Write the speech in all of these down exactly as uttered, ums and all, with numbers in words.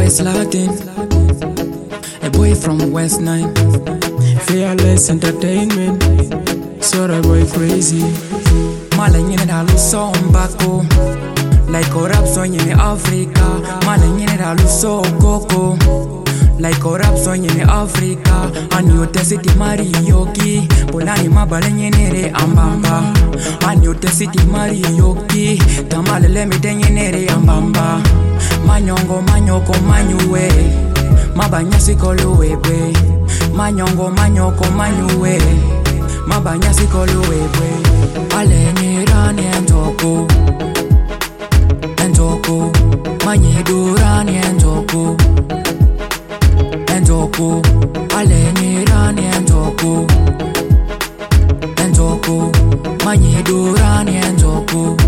West Latin, a boy from West Nine. Fearless entertainment, so that boy crazy. Malanyine da luso mbako, like corruption in Africa. Malanyine da luso koko, like corruption in Africa. And you tesiti mari yoki, polani mabalanyine re ambamba. And you tesiti mari yoki, tamale le mitenye re ambamba. Manyongo manyoko manyuwe, mabanyasi koluwebe. Manyongo manyoko manyuwe, mabanyasi koluwebe. Alenyirani enjoko, enjoko, manyidurani enjoko, enjoko, alenyirani enjoko, enjoko, manyidurani enjoko,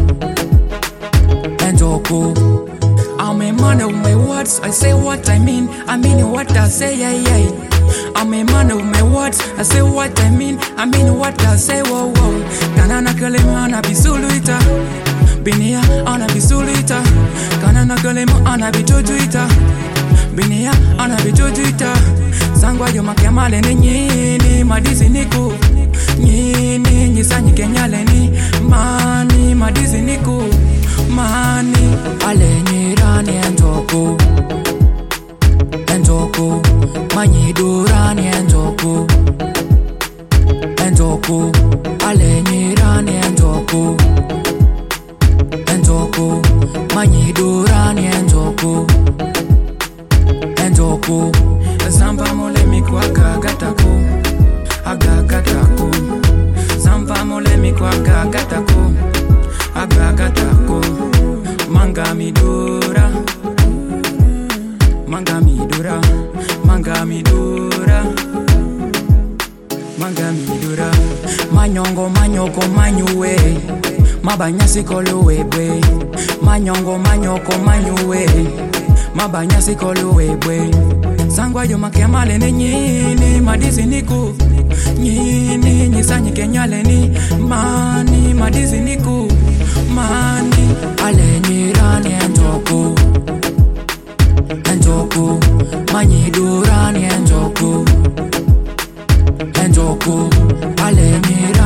enjoko. I'm a man of my words, I say what I mean, I mean what I say, yeah, yeah. I'm a man of my words, I say what I mean, I mean what I say, whoa, whoa. Kanana kalema ana bisuluita, binia ana bisuluita. Kanana kalema ana bitojuita, binia ana bitojuita. Sangwa yo makiamale ni nyini, madizi niku nyini, nyisanyi kenyale ni mani, madizi niku mani. Alenyirani enjoko, enjoko, manyidurani enjoko, enjoko, alenyirani enjoko, enjoko, manyidurani enjoko, enjoko. Zampa mole mikwa gagatako, agagatako. Zampa mole mikwa gagatako, agagatako. Manga midura, manga midura, manga midura, manga midura. Manyongo manyoko manyuwe, mabanyasi koluwebe. Manyongo manyoko manyuwe, mabanyasi koluwebe. Sangwa yo makiamale ni nyini, madizi niku nyini, nyisanyi kenyale ni mani, madizi niku mani. Alenyirani enjoko, enjoko, manyidurani enjoko, enjoko, alenyirani